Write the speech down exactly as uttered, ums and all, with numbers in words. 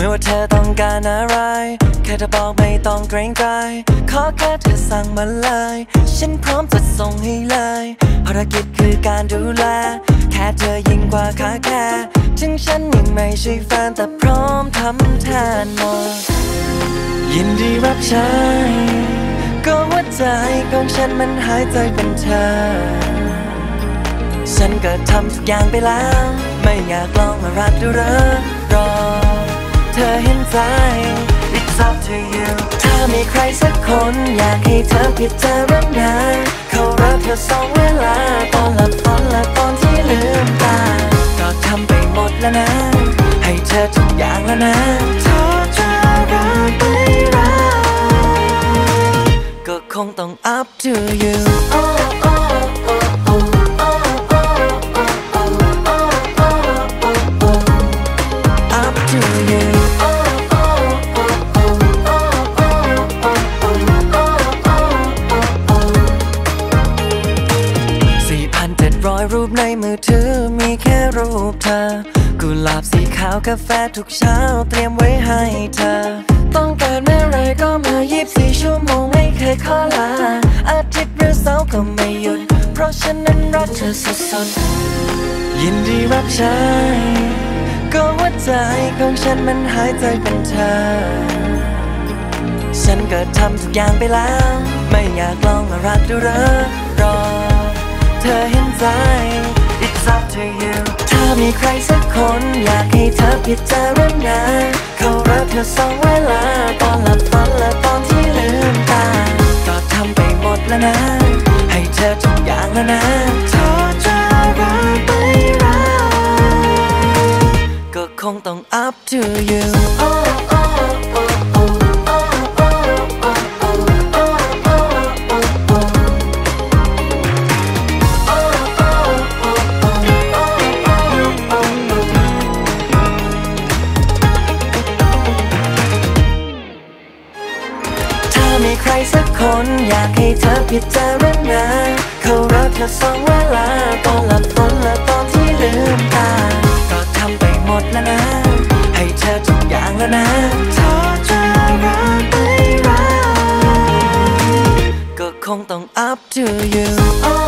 ว่าเธอต้องการอะไรแค่เธอบอกไม่ต้องเกรงใจขอแค่เธอสั่งมาเลยฉันพร้อมจะส่งให้เลยภารกิจคือการดูแลแค่เธอยิ่งกว่าขาแค่ถึงฉันยังไม่ใช่แฟนแต่พร้อมทำแทนหมดยินดีรับใช้ก็หัวใจของฉันมันหายใจเป็นเธอฉันก็ทำทุกอย่างไปแล้วไม่อยากลองมารักดูรักรอเธอเห็นใจ It's up to you ถ้ามีใครสักคนอยากให้เธอพิจารณาเขารักเธอสองเวลาตอนหลับฝันและตอนที่ลืมตาก็ทำไปหมดแล้วนะให้เธอทุกอย่างแล้วนะเธอจะรักไม่รักก็คงต้อง up to you oh, oh, oh, oh, oh.ร้อยรูปในมือถือมีแค่รูปเธอกุหลาบสีขาวกาแฟทุกเช้าเตรียมไว้ให้เธอต้องการเมื่อไรก็มายี่สิบสี่ชั่วโมงไม่เคยขอลาอาทิตย์หรือเสาร์ก็ไม่หยุดเพราะฉันนั้นรักเธอสุดๆยินดีรับใช้ก็หัวใจของฉันมันหายใจเป็นเธอฉันก็ทำทุกอย่างไปแล้วไม่อยากลองมารักดูรักรอเธอเห็นใจ It's up to you ถ้ามีใครสักคนอยากให้เธอพิจารณาเขารักเธอสองเวลาตอนหลับฝันและตอนที่ลืมตาก็ทำไปหมดแล้วนะให้เธอทุกอย่างแล้วนะเธอจะรักไม่รักก็คงต้อง up to you oh, oh, oh, oh.มีใครสักคนอยากให้เธอพิจารณาเขารักเธอสองเวลาตอนหลับฝันและตอนที่ลืมตาก็ทำไปหมดแล้วนะให้เธอทุกอย่างแล้วนะเธอจะรักไม่รักก็คงต้อง up to you